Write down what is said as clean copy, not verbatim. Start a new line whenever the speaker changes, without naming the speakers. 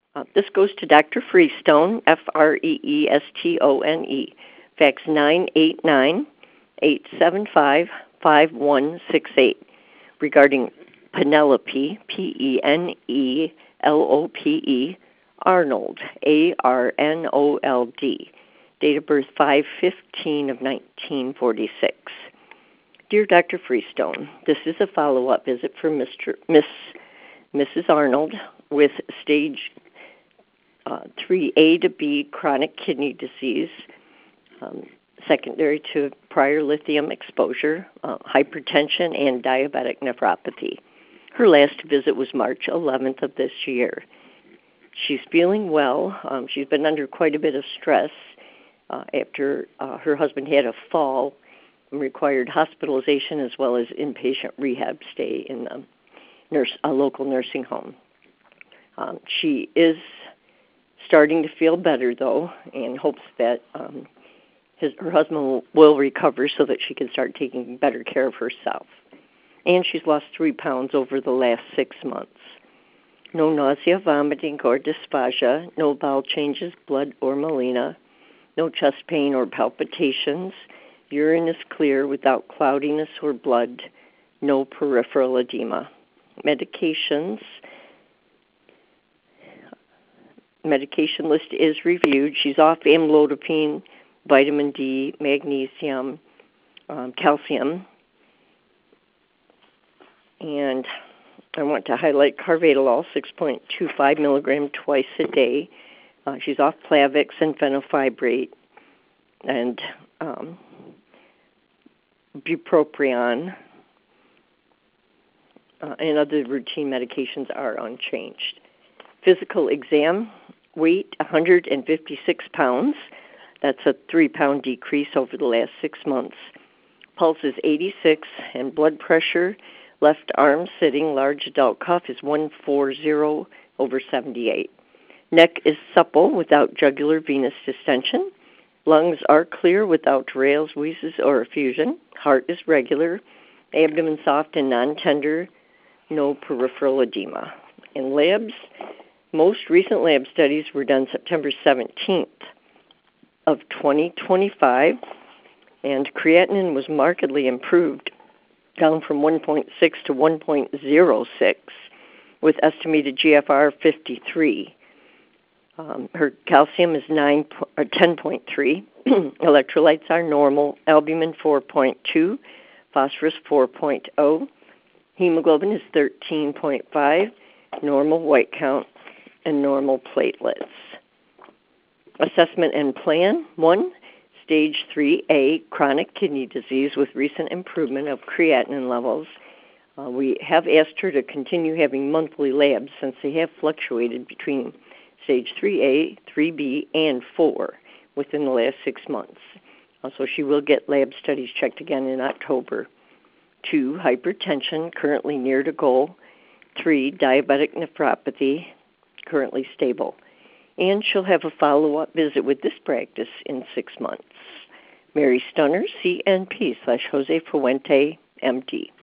This goes to Dr. Freestone, Freestone, fax 989-875-5168, regarding Penelope, Penelope, Arnold, Arnold, date of birth 5/15 of 1946. Dear Dr. Freestone, this is a follow-up visit for Mrs. Arnold with stage 3A to B chronic kidney disease, secondary to prior lithium exposure, hypertension, and diabetic nephropathy. Her last visit was March 11th of this year. She's feeling well. She's been under quite a bit of stress after her husband had a fall and required hospitalization as well as inpatient rehab stay in a local nursing home. She is starting to feel better, though, and hopes that her husband will recover so that she can start taking better care of herself. And she's lost 3 pounds over the last 6 months. No nausea, vomiting, or dysphagia, no bowel changes, blood or melena, no chest pain or palpitations, urine is clear without cloudiness or blood, no peripheral edema. Medication list is reviewed. She's off amlodipine, vitamin D, magnesium, calcium, and I want to highlight carvedilol, 6.25 milligram twice a day. She's off Plavix and fenofibrate, and bupropion, and other routine medications are unchanged. Physical exam, weight 156 pounds. That's a 3-pound decrease over the last 6 months. Pulse is 86, and blood pressure, left arm sitting, large adult cuff is 140/78. Neck is supple without jugular venous distension. Lungs are clear without rales, wheezes, or effusion. Heart is regular. Abdomen soft and non-tender. No peripheral edema. In labs, most recent lab studies were done September 17th of 2025, and creatinine was markedly improved, down from 1.6 to 1.06, with estimated GFR 53. Her calcium is 10.3. Electrolytes are normal. Albumin 4.2. Phosphorus 4.0. Hemoglobin is 13.5. Normal white count and normal platelets. Assessment and plan. 1. Stage 3A, chronic kidney disease with recent improvement of creatinine levels. We have asked her to continue having monthly labs since they have fluctuated between stage 3A, 3B, and 4 within the last 6 months. So she will get lab studies checked again in October. 2, hypertension, currently near to goal. 3, diabetic nephropathy, currently stable. And she'll have a follow-up visit with this practice in 6 months. Mary Stunner, CNP /Jose Fuente, MD.